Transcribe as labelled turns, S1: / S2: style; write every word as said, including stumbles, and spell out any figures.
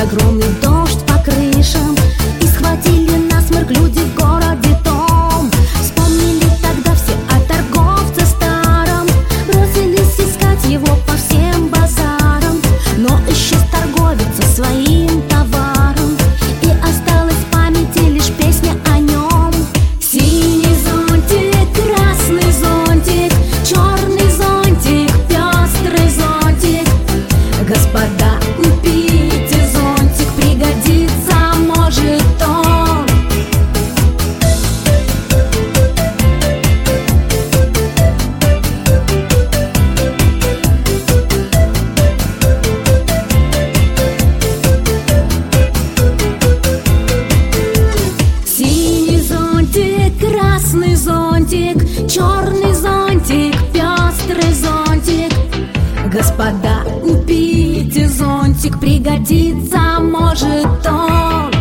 S1: огромный дождь по крышам, и схватили насморк люди в городе том. Вспомнили тогда все о торговце старом, бросились искать его по всем базарам. Но исчез торговец со своим товаром, и осталась в памяти лишь песня о нем. Синий зонтик, красный зонтик, черный зонтик, пестрый зонтик. Господа, купите зонтик, пригодится, может он. Синий зонтик, красный зонтик, черный зонтик, пестрый зонтик. Господа, купите зонтик, пригодится, может он.